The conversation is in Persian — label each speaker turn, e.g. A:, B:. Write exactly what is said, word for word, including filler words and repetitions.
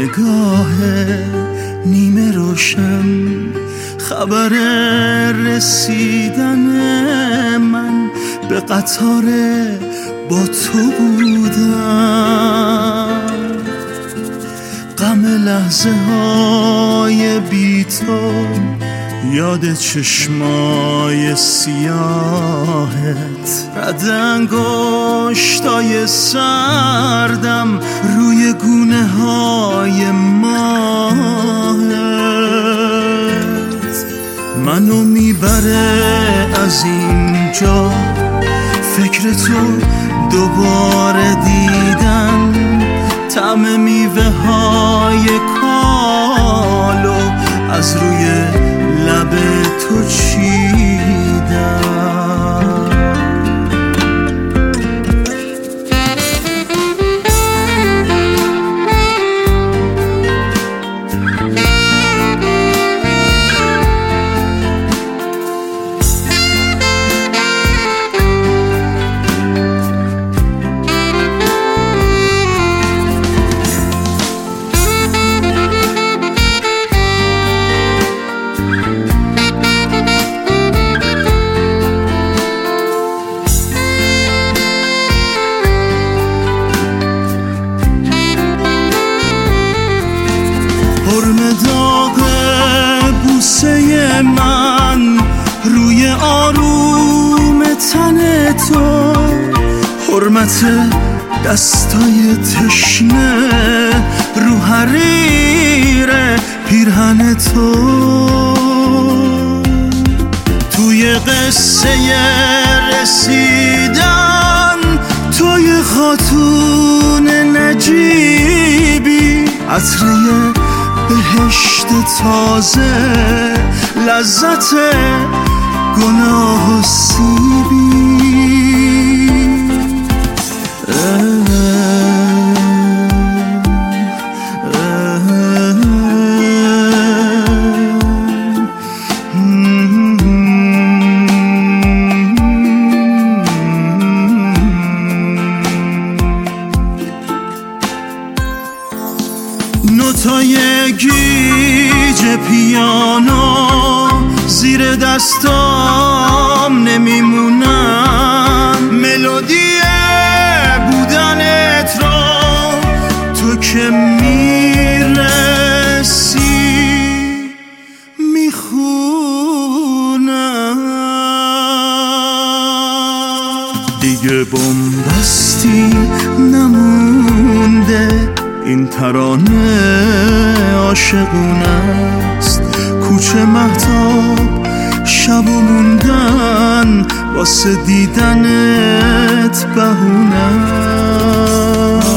A: نگاه نیمه روشن خبر رسیدن من به قطار با تو بودم. غم لحظه های بی تو، یاد چشمای سیاهت، رد انگشتای سردم روی گونه های ماهت. منو میبره از اینجا فکر تو دوباره دیدن، طعم میوه های کالو از روی لب تو چیدم. حرم داغ بوسه من روی آروم تن تو، حرمت دستای تشنه رو حریر پیرهن تو. توی قصه رسیدن توی خاتون نجیبی، عطره بهشت تازه، لذت گناه و سیبی. نوتای گیج پیانو زیر دستام نمیمونن، ملودی بودنت رو تو که میرسی میخونم. دیگه بومبستی نمونده، این ترانه عاشقونه است. کوچه مهتاب شب و موندن واسه دیدنت بهونه.